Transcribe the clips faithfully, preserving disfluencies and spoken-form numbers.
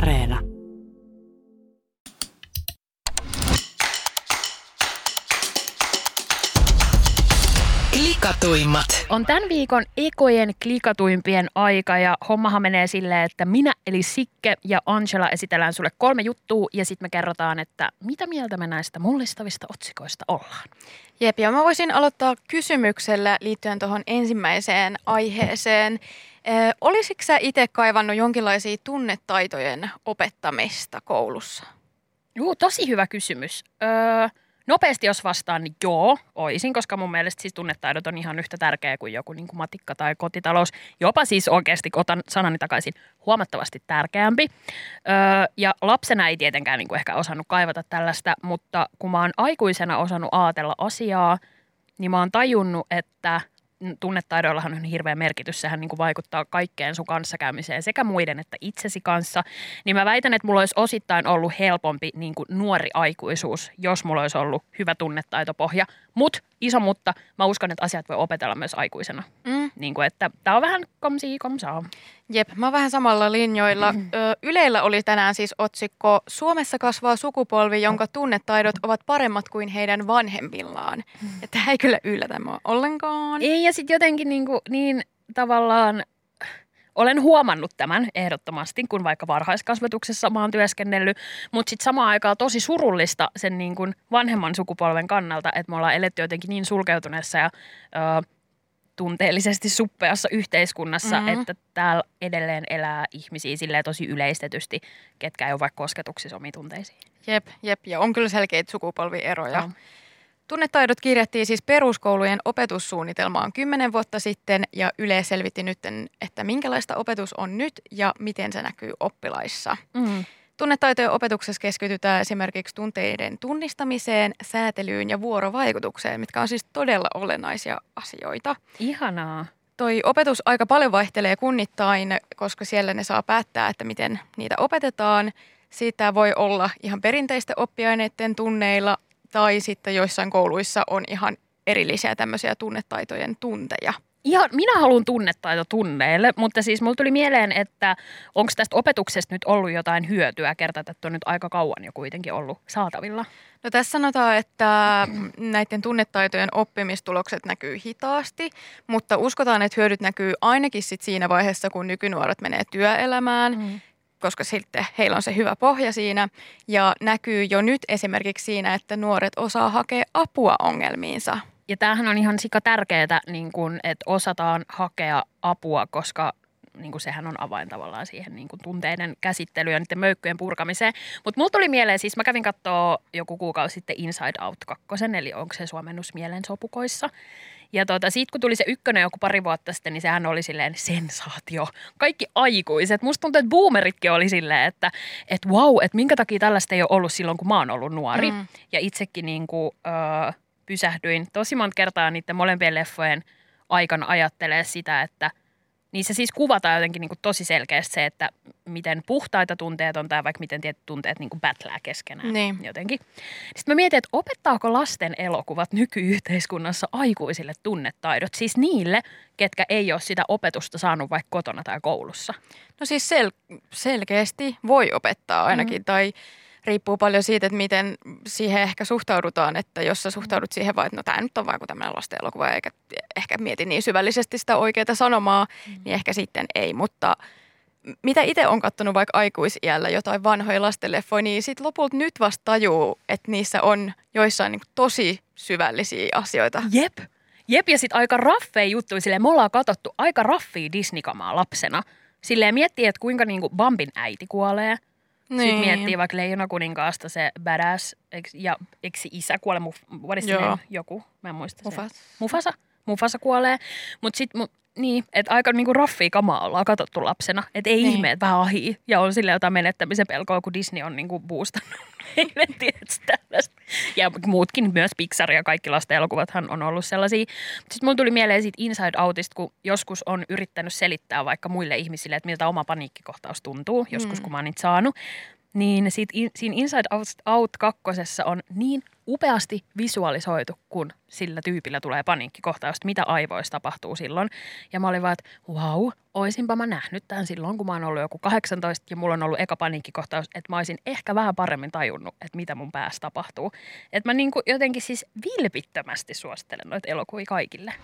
Areena. Klikatuimmat. On tämän viikon ekojen klikatuimpien aika ja hommahan menee silleen, että minä eli Sikke ja Angela esitellään sulle kolme juttua ja sitten me kerrotaan, että mitä mieltä me näistä mullistavista otsikoista ollaan. Jep, ja mä voisin aloittaa kysymyksellä liittyen tuohon ensimmäiseen aiheeseen. Ö, olisitko sä itse kaivannut jonkinlaisia tunnetaitojen opettamista koulussa? Juu, tosi hyvä kysymys. Öö, nopeasti jos vastaan, niin joo, oisin, koska mun mielestä siis tunnetaidot on ihan yhtä tärkeä kuin joku niin kuin matikka tai kotitalous. Jopa siis oikeasti, otan sanani takaisin, huomattavasti tärkeämpi. Öö, ja lapsena ei tietenkään niin kuin ehkä osannut kaivata tällaista, mutta kun mä oon aikuisena osannut ajatella asiaa, niin mä oon tajunnut, että tunnetaidoillahan on hirveä merkitys. Sehän niin kuin vaikuttaa kaikkeen sun kanssakäymiseen sekä muiden että itsesi kanssa. Niin mä väitän, että mulla olisi osittain ollut helpompi niin kuin nuori aikuisuus, jos mulla olisi ollut hyvä tunnetaitopohja. Mut, iso mutta, mä uskon, että asiat voi opetella myös aikuisena. Mm. Niin kuin, että tää on vähän komsi komsaa. Jep, mä oon vähän samalla linjoilla. Mm. Ö, Yleillä oli tänään siis otsikko Suomessa kasvaa sukupolvi, jonka tunnetaidot ovat paremmat kuin heidän vanhemmillaan. Mm. Ja tää ei kyllä yllätä mua ollenkaan. Ei, ja sitten jotenkin niin, kuin, niin tavallaan olen huomannut tämän ehdottomasti, kun vaikka varhaiskasvatuksessa mä oon työskennellyt, mutta sitten samaan aikaan tosi surullista sen niin kuin vanhemman sukupolven kannalta, että me ollaan eletty jotenkin niin sulkeutuneessa ja ö, tunteellisesti suppeassa yhteiskunnassa, mm-hmm. että täällä edelleen elää ihmisiä silleen tosi yleistetysti, ketkä ei ole vaikka kosketuksissa omiin tunteisiin. Jep, jep, ja on kyllä selkeitä sukupolvieroja. No. Tunnetaidot kirjattiin siis peruskoulujen opetussuunnitelmaan kymmenen vuotta sitten ja Yle selvitti nyt, että minkälaista opetus on nyt ja miten se näkyy oppilaissa. Mm. Tunnetaitojen opetuksessa keskitytään esimerkiksi tunteiden tunnistamiseen, säätelyyn ja vuorovaikutukseen, mitkä on siis todella olennaisia asioita. Ihanaa. Toi opetus aika paljon vaihtelee kunnittain, koska siellä ne saa päättää, että miten niitä opetetaan. Siitä voi olla ihan perinteistä oppiaineiden tunneilla tai sitten joissain kouluissa on ihan erillisiä tämmöisiä tunnetaitojen tunteja. Ihan, minä haluan tunnetaito tunneille, mutta siis mulla tuli mieleen, että onko tästä opetuksesta nyt ollut jotain hyötyä, kertaa, että on nyt aika kauan jo kuitenkin ollut saatavilla. No tässä sanotaan, että näiden tunnetaitojen oppimistulokset näkyy hitaasti, mutta uskotaan, että hyödyt näkyy ainakin sit siinä vaiheessa, kun nykynuoret menee työelämään, mm. koska sitten heillä on se hyvä pohja siinä ja näkyy jo nyt esimerkiksi siinä, että nuoret osaa hakea apua ongelmiinsa. Ja tämähän on ihan sika tärkeää, niin kun, että osataan hakea apua, koska niin kun sehän on avain tavallaan siihen niin kun tunteiden käsittelyyn ja niiden möykkyjen purkamiseen. Mutta mulla tuli mieleen, siis mä kävin katsoa joku kuukausi sitten Inside Out kaksi, eli onko se suomennus mielensopukoissa. Ja tuota, siitä kun tuli se ykkönen joku pari vuotta sitten, niin sehän oli silleen sensaatio. Kaikki aikuiset. Musta tuntuu, että boomeritkin oli silleen, että et wow, että minkä takia tällaista ei ole ollut silloin, kun mä oon ollut nuori. Mm. Ja itsekin niin kuin, öö, pysähdyin tosi monta kertaa niiden molempien leffojen aikana ajattelee sitä, että niissä siis kuvataan jotenkin niin kuin tosi selkeästi se, että miten puhtaita tunteet on tai vaikka miten tietyt tunteet niin kuin battlää keskenään niin. jotenkin. Sitten mä mietin, että opettaako lasten elokuvat nykyyhteiskunnassa aikuisille tunnetaidot, siis niille, ketkä ei ole sitä opetusta saanut vaikka kotona tai koulussa? No siis sel- selkeästi voi opettaa ainakin mm. tai riippuu paljon siitä, että miten siihen ehkä suhtaudutaan, että jos sä suhtaudut siihen vaan, että no tämä nyt on vaan kuin tämmöinen lasten elokuva, eikä ehkä mieti niin syvällisesti sitä oikeaa sanomaa, mm. niin ehkä sitten ei. Mutta mitä itse on katsonut vaikka aikuisiällä jotain vanhoja lastenleffoja, niin sitten lopulta nyt vasta tajuu, että niissä on joissain niin kuin tosi syvällisiä asioita. Jep. Jep, ja sitten aika raffeja juttuja. Silleen me ollaan katsottu aika raffia Disney-kamaa lapsena. Silleen miettii, että kuinka niinku Bambin äiti kuolee. Niin. Sitten miettii vaikka Leijonakuninkaasta se badass, eks, ja eikö se isä kuole, what is the joku, mä en muista Mufasa. Se. Mufasa. Mufasa kuolee, mutta sitten, mu, niin, että aika niinku raffia kamaa ollaan katsottu lapsena, että ei niin. ihme, että vähän ahii, ja on silleen jotain menettämisen pelkoa, kun Disney on niinku boostannut meille, tietysti tällaista. Ja muutkin, myös Pixar ja kaikki lasten elokuvathan on ollut sellaisia. Sitten mulla tuli mieleen siitä Inside Outista, kun joskus on yrittänyt selittää vaikka muille ihmisille, että miltä oma paniikkikohtaus tuntuu, joskus mm. kun mä oon niitä saanut. Niin siitä, siinä Inside Out kakkosessa on niin upeasti visualisoitu, kun sillä tyypillä tulee paniikkikohtaus, mitä aivoissa tapahtuu silloin. Ja mä olin vaan, että vau, oisinpa mä nähnyt tämän silloin, kun mä oon ollut joku kahdeksantoista ja mulla on ollut eka paniikkikohtaus, että mä olisin ehkä vähän paremmin tajunnut, että mitä mun päässä tapahtuu. Että mä niin kuin jotenkin siis vilpittömästi suosittelen noita elokuvia kaikille.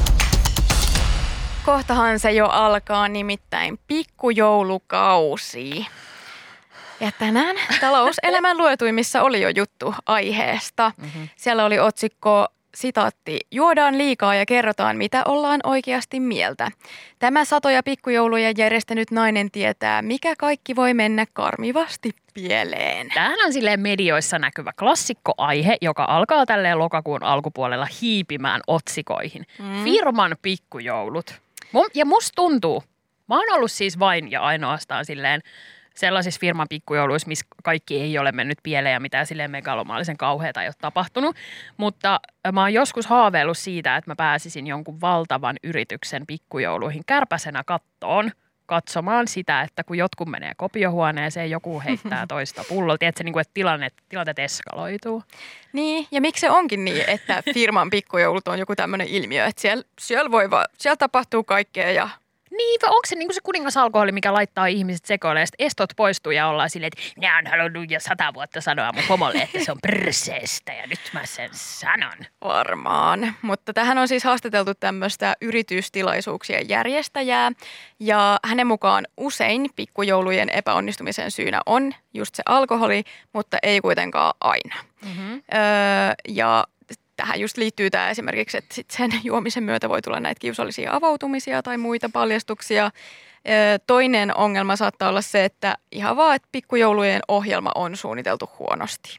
Kohtahan se jo alkaa, nimittäin pikkujoulukausi. Ja tänään talouselämän luetuimmissa oli jo juttu aiheesta. Mm-hmm. Siellä oli otsikko, sitaatti, juodaan liikaa ja kerrotaan, mitä ollaan oikeasti mieltä. Tämä satoja pikkujouluja järjestänyt nainen tietää, mikä kaikki voi mennä karmivasti pieleen. Tämähän on silleen medioissa näkyvä klassikkoaihe, joka alkaa tälleen lokakuun alkupuolella hiipimään otsikoihin. Mm. Firman pikkujoulut. Ja musta tuntuu, mä oon ollut siis vain ja ainoastaan silleen sellaisissa firman pikkujouluissa, missä kaikki ei ole mennyt pieleen ja mitään silleen megalomaalisen kauheata ei ole tapahtunut. Mutta mä oon joskus haaveillut siitä, että mä pääsisin jonkun valtavan yrityksen pikkujouluihin kärpäsenä kattoon katsomaan sitä, että kun jotkut menee kopiohuoneeseen, joku heittää toista pulloa. Tiedätkö, niin kuin, että tilanne, tilanteet eskaloituu. Niin, ja miksi se onkin niin, että firman pikkujoulut on joku tämmöinen ilmiö, että siellä, siellä, voi va- siellä tapahtuu kaikkea ja... Niin, vai onko se niin kuin se kuningasalkoholi, mikä laittaa ihmiset sekoille ja sitten estot poistuu ja ollaan silleen, että ne on halunnut jo sata vuotta sanoa mun pomolle, että se on perseestä ja nyt mä sen sanon. Varmaan, mutta tähän on siis haastateltu tämmöistä yritystilaisuuksien järjestäjää ja hänen mukaan usein pikkujoulujen epäonnistumisen syynä on just se alkoholi, mutta ei kuitenkaan aina. Mm-hmm. Öö, ja tähän just liittyy tämä esimerkiksi, että sit sen juomisen myötä voi tulla näitä kiusallisia avautumisia tai muita paljastuksia. Toinen ongelma saattaa olla se, että ihan vaan, että pikkujoulujen ohjelma on suunniteltu huonosti.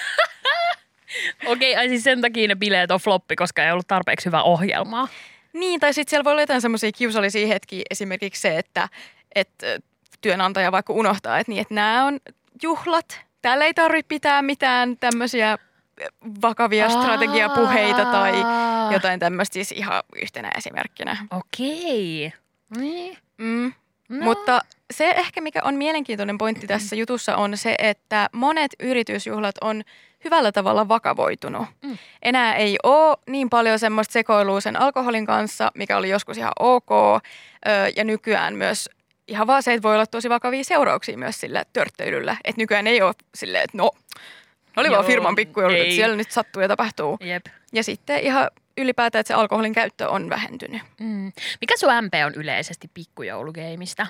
Okei, ai siis sen takia ne bileet on floppi, koska ei ollut tarpeeksi hyvää ohjelmaa. Niin, tai sitten siellä voi olla jotain semmoisia kiusallisia hetkiä, esimerkiksi se, että, että työnantaja vaikka unohtaa, että, niin, että nämä on juhlat, täällä ei tarvitse pitää mitään tämmöisiä vakavia Aa. strategiapuheita tai jotain tämmöistä, siis ihan yhtenä esimerkkinä. Okei. Niin. Mm. No. Mutta se ehkä, mikä on mielenkiintoinen pointti tässä jutussa on se, että monet yritysjuhlat on hyvällä tavalla vakavoitunut. Mm. Enää ei ole niin paljon semmoista sekoilua sen alkoholin kanssa, mikä oli joskus ihan ok. Ja nykyään myös ihan vaan se, että voi olla tosi vakavia seurauksia myös sillä törtteilyllä. Että nykyään ei ole silleen, että no... Oli Joo, vaan firman pikkujoulut, että siellä nyt sattuu ja tapahtuu. Jep. Ja sitten ihan ylipäätään, että se alkoholin käyttö on vähentynyt. Mm. Mikä sun M P on yleisesti pikkujoulugeimistä?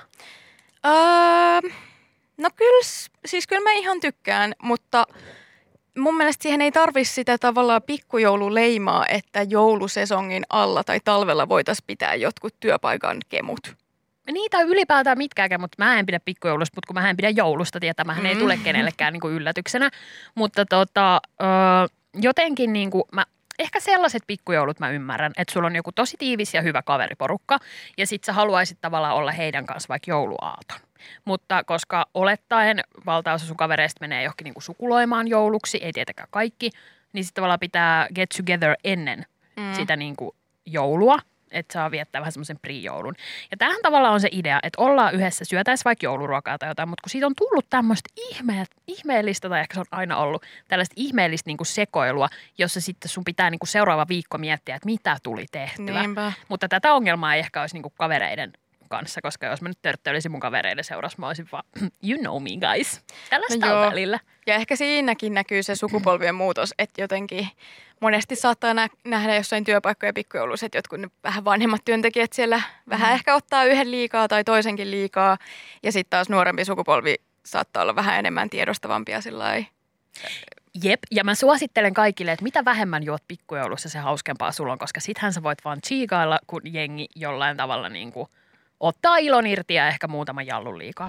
Öö, no kyllä, siis kyllä mä ihan tykkään, mutta mun mielestä siihen ei tarvitse sitä tavallaan pikkujoululeimaa, että joulusesongin alla tai talvella voitaisiin pitää jotkut työpaikan kemut. Niitä on ylipäätään mitkääkään, mutta mä en pidä pikkujoulusta, mutta kun mä en pidä joulusta, tietämähän mm. ei tule kenellekään niin kuin yllätyksenä. Mutta tota, ö, jotenkin niin kuin mä, ehkä sellaiset pikkujoulut mä ymmärrän, että sulla on joku tosi tiivis ja hyvä kaveriporukka ja sit sä haluaisit tavallaan olla heidän kanssa vaikka jouluaaton. Mutta koska olettaen valtaosa sun kavereista menee johonkin niin kuin sukuloimaan jouluksi, ei tietenkään kaikki, niin sitten tavallaan pitää get together ennen mm. sitä niin kuin joulua. Että saa viettää vähän semmoisen pre-joulun. Ja tämähän tavallaan on se idea, että ollaan yhdessä, syötäisiin vaikka jouluruokaa tai jotain, mutta kun siitä on tullut tämmöistä ihme- ihmeellistä, tai ehkä se on aina ollut, tällaista ihmeellistä niinku sekoilua, jossa sitten sun pitää niinku seuraava viikko miettiä, että mitä tuli tehtyä. Niinpä. Mutta tätä ongelmaa ei ehkä olisi niinku kavereiden kanssa, koska jos mä nyt törttöilisin mun kavereiden seurassa, mä olisin vaan, you know me guys. Tällaista no on välillä. Ja ehkä siinäkin näkyy se sukupolvien muutos, että jotenkin monesti saattaa nä- nähdä jossain työpaikkoja pikkujouluissa, että jotkut vähän vanhemmat työntekijät siellä vähän mm. ehkä ottaa yhden liikaa tai toisenkin liikaa. Ja sitten taas nuorempi sukupolvi saattaa olla vähän enemmän tiedostavampia sillai. Jep, ja mä suosittelen kaikille, että mitä vähemmän juot pikkujoulussa, se hauskempaa sulla on, koska sittenhän sä voit vaan chiikailla, kun jengi jollain tavalla niin kuin ottaa ilon irti ja ehkä muutama jallun liikaa.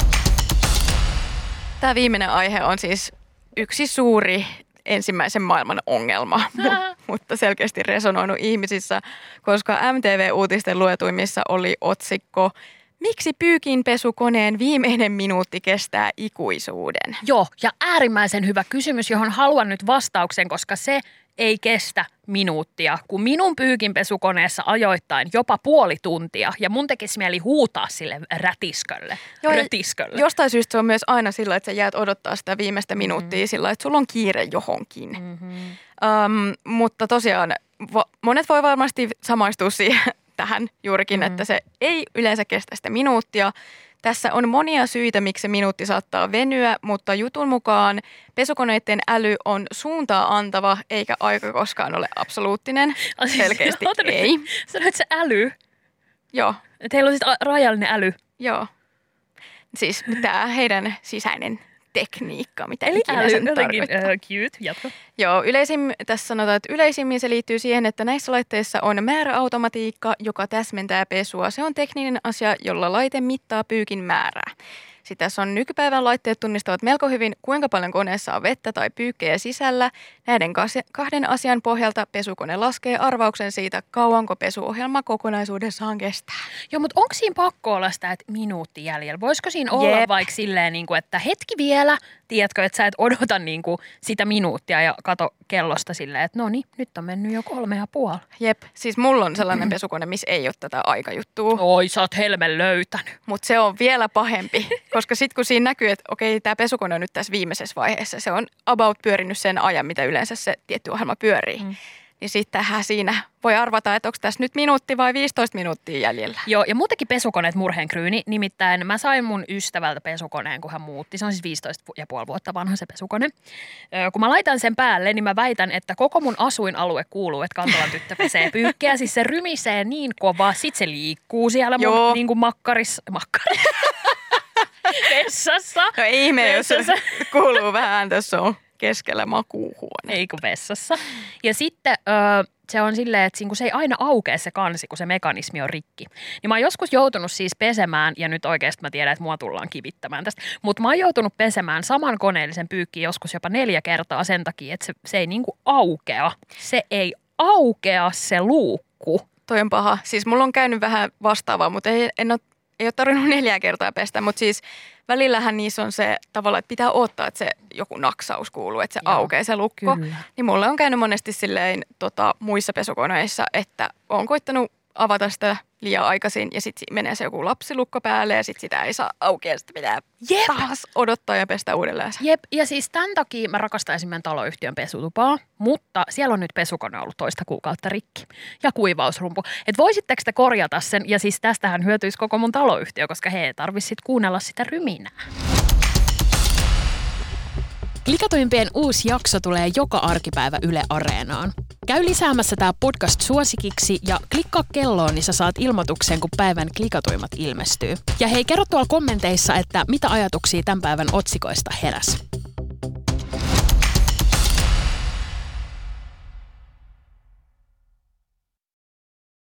Tämä viimeinen aihe on siis yksi suuri ensimmäisen maailman ongelma, mutta selkeästi resonoinut ihmisissä, koska M T V-uutisten luetuimmissa oli otsikko Miksi pyykinpesukoneen viimeinen minuutti kestää ikuisuuden? Joo, ja äärimmäisen hyvä kysymys, johon haluan nyt vastauksen, koska se ei kestä minuuttia, kun minun pyykinpesukoneessa ajoittain jopa puoli tuntia ja mun tekisi mieli huutaa sille rätiskölle. Joo, Rötiskölle. Jostain syystä se on myös aina sillä, että sä jäät odottaa sitä viimeistä minuuttia mm-hmm. sillä, että sulla on kiire johonkin. Mm-hmm. Um, mutta tosiaan va- monet voi varmasti samaistua siihen tähän juurikin, mm-hmm. että se ei yleensä kestä sitä minuuttia. Tässä on monia syitä, miksi se minuutti saattaa venyä, mutta jutun mukaan pesukoneiden äly on suuntaa antava, eikä aika koskaan ole absoluuttinen. Siis, selkeästi ei. Sanoit se äly? Joo. Teillä on siis rajallinen äly? Joo. Siis tämä heidän sisäinen tekniikka, mitä Eli ikinä äly, sen jotenkin tarkoittaa. uh, cute, jatko. Joo, yleisim, tässä sanotaan, että yleisimmin se liittyy siihen, että näissä laitteissa on määräautomatiikka, joka täsmentää pesua. Se on tekninen asia, jolla laite mittaa pyykin määrää. Sitten tässä on nykypäivän laitteet tunnistavat melko hyvin, kuinka paljon koneessa on vettä tai pyykkejä sisällä. Näiden kahden asian pohjalta pesukone laskee arvauksen siitä, kauanko pesuohjelma kokonaisuudessaan kestää. Joo, mutta onko siinä pakko olla sitä, että minuutti jäljellä? Voisiko siinä olla Jep. vaikka silleen, niin kuin, että hetki vielä, tiedätkö, että sä et odota niin kuin sitä minuuttia ja kato kellosta silleen, että no niin, nyt on mennyt jo kolme ja puoli. Jep, siis mulla on sellainen pesukone, missä ei ole tätä aikajuttua. Oi, sä oot helmen löytänyt. Mutta se on vielä pahempi, koska sitten kun siinä näkyy, että okei, tämä pesukone on nyt tässä viimeisessä vaiheessa, se on about pyörinyt sen ajan, mitä yleensä se tietty ohjelma pyörii. Mm. Niin sittenhän siinä voi arvata, että onko tässä nyt minuutti vai viisitoista minuuttia jäljellä. Joo, ja muutenkin pesukoneet murheenkryyni. Nimittäin mä sain mun ystävältä pesukoneen, kun hän muutti. Se on siis viisitoista ja puoli vuotta vanha se pesukone. Öö, kun mä laitan sen päälle, niin mä väitän, että koko mun asuinalue kuuluu, että Kantolan tyttö pesee pyykkiä. Siis se rymisee niin kovaa, sit se liikkuu siellä Joo. mun niin kuin makkarissa. Makkarissa. Vessassa. No ihme, Vessassa. jos se kuuluu vähän, tässä on keskellä makuuhuone. Ei kun vessassa. Ja sitten öö, se on silleen, että siinä, kun se ei aina aukea se kansi, kun se mekanismi on rikki. Niin mä oon joskus joutunut siis pesemään, ja nyt oikeasti mä tiedän, että mua tullaan kivittämään tästä, mutta mä oon joutunut pesemään saman koneellisen pyykkiin joskus jopa neljä kertaa sen takia, että se, se ei niinku aukea. Se ei aukea se luukku. Toi on paha. Siis mulla on käynyt vähän vastaavaa, mutta ei, en ole, ei ole tarvinnut neljä kertaa pestä, mutta siis välillähän niissä on se tavalla, että pitää odottaa, että se joku naksaus kuuluu, että se Joo, aukeaa se lukko. Kyllä. Niin mulle on käynyt monesti silleen tota, muissa pesukoneissa, että on koittanut avata sitä liian aikaisin ja sitten menee se joku lapsilukko päälle ja sitten sitä ei saa aukeaa, sitten pitää Jep. taas odottaa ja pestä uudelleen. Jep, ja siis tämän takia mä rakastaisin meidän taloyhtiön pesutupaa, mutta siellä on nyt pesukone ollut toista kuukautta rikki ja kuivausrumpu. Et voisitteko te korjata sen, ja siis tästähän hyötyisi koko mun taloyhtiö, koska he ei tarvitse sit kuunnella sitä ryminää. Klikatuimpien uusi jakso tulee joka arkipäivä Yle Areenaan. Käy lisäämässä tää podcast suosikiksi ja klikkaa kelloon, niin sä saat ilmoituksen, kun päivän klikatuimmat ilmestyy. Ja hei, kerro tuolla kommenteissa, että mitä ajatuksia tämän päivän otsikoista heräs.